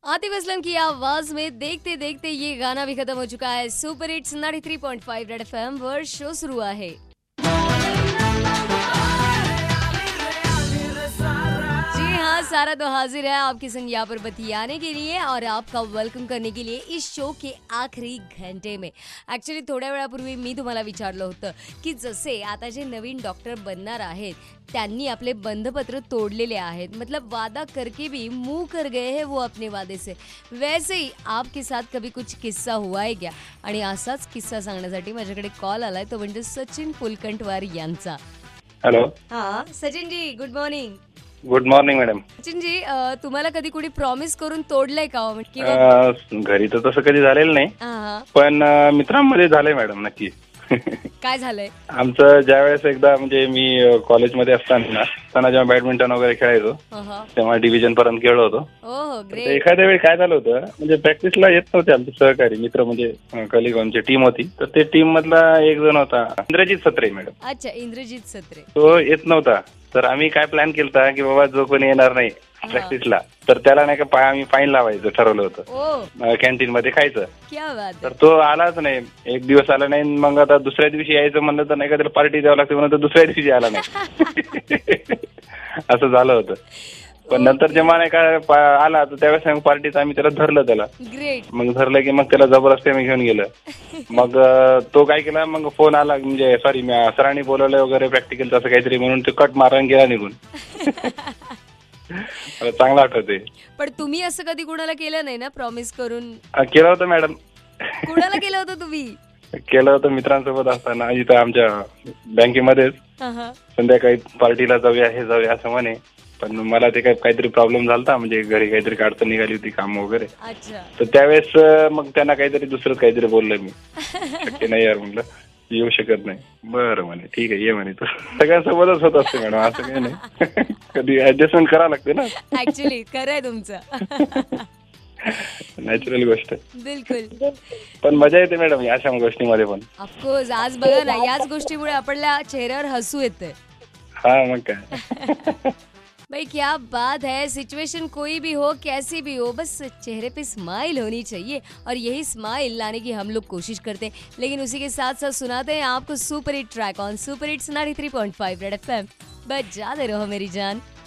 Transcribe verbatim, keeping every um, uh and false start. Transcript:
आतिफ असलम की आवाज में देखते देखते ये गाना भी खत्म हो चुका है। Super hits ninety three point five Red FM वर शो शुरू आहे। जी हाँ, सारा तो हाजिर है आपके संग यहाँ पर बतियाने के लिए और आपका वेलकम करने के लिए इस शो के आखरी घंटे में। ॲक्च्युली थोड्या वेळापूर्वी मी तुम्हाला विचारलं होतं की जसे आता जे नवीन डॉक्टर बनणार आहेत त्यांनी आपले बंधपत्र तोडलेले आहेत, मतलब वादा करके भी मुंह कर गए हैं वो अपने वादे से। वैसे ही आपके साथ कभी कुछ किस्सा हुआ है क्या? आणि असाच किस्सा सांगण्यासाठी माझ्याकडे कॉल आलाय, तो म्हणजे सचिन पुलकंटवार यांचा। हॅलो. हाँ Sachin ji, good morning. Good morning madam. Sachin ji, अ, तुम्हाला कधी कुणी प्रॉमिस करून तोडलंय का हो? किंवा अ, घरी तर तसं कधी झालेलं नाही, हा, हा. पण अ, मित्रांमध्ये झालंय मॅडम, नक्की. काय झालंय? आमचं ज्यावेळेस एकदा म्हणजे मी अ, कॉलेजमध्ये असताना असताना जेव्हा बॅडमिंटन वगैरे खेळायचो हो, हो. तेव्हा डिव्हिजन पर्यंत खेळलो होतो. हो हो, तर ग्रेट. एखाद्या वेळी काय झालं होतं, म्हणजे प्रॅक्टिसला येत नव्हते आमचे सहकारी मित्र, म्हणजे कलिग आमची टीम होती. तर ते टीम मधला एक जण होता इंद्रजित सत्रे मॅडम. अच्छा, इंद्रजित सत्रे. तो येत नव्हता. तर आम्ही काय प्लॅन केलता की बाबा जो कोणी येणार नाही हा. प्रॅक्टिसला तर त्याला नाही का पा- आम्ही फाईन लावायचं ठरवलं होतं. ओ, कॅन्टीन मध्ये खायचं. क्या बात तर है. तो आलाच नाही, एक दिवस आला नाही. मग आता दुसऱ्या दिवशी यायचं म्हणलं तर नाही का त्याला पार्टी द्यावं लागते म्हणून तो दुसऱ्या दिवशी आला नाही. असं झालं होतं. पण नंतर जेव्हा नाही का पा- आला तर त्यावेळेस पार्टीचं आम्ही त्याला धरलं त्याला. ग्रेट. मग धरलं की मग त्याला जबरदस्ती आम्ही घेऊन गेलं. मग अ, तो काय केला, मग फोन आला, म्हणजे सॉरी सरांनी बोलवलं वगैरे प्रॅक्टिकल तसं काहीतरी, म्हणून तो कट मारून गेला निघून. मला चांगलं आठवते. पण तुम्ही असं कधी कुणाला केलं नाही ना प्रॉमिस करून? अ, केलं होतं मॅडम. कुणाला केलं होतं तुम्ही? केलं होतं मित्रांसोबत असताना इथं आमच्या बँकेमध्येच. हा, हा. संध्याकाळी पार्टीला जाऊया, हे जाऊया असं म्हणे. पण मला ते काय काहीतरी प्रॉब्लेम झालता, म्हणजे घरी काहीतरी अडचण निघाली होती, काम वगैरे. अच्छा. तर त्यावेळेस अ, मग त्यांना काहीतरी दुसरंच काहीतरी बोललं मी. शक्य नाही यार म्हणलं, येऊ शकत नाही. बरं म्हणे, ठीक आहे ये म्हणे. तू सगळ्यांसोबतच होत असते मॅडम, असं काही नाही. कधी ऍडजस्टमेंट करावं लागते ना. ऍक्च्युली खरं आहे तुमचं. नॅचरल गोष्ट आहे. बिलकुल. पण मजा येते मॅडम या अशा गोष्टीमध्ये पण. ऑफकोर्स, आज बघा ना, याच गोष्टीमुळे आपल्या चेहऱ्यावर हसू येते. हा मग काय. भाई क्या बात है, सिचुएशन कोई भी हो, कैसी भी हो, बस चेहरे पे स्माइल होनी चाहिए और यही स्माइल लाने की हम लोग कोशिश करते हैं। लेकिन उसी के साथ साथ सुनाते हैं आपको super hit track on super hits ninety three point five Red FM. बच जाते रहो मेरी जान।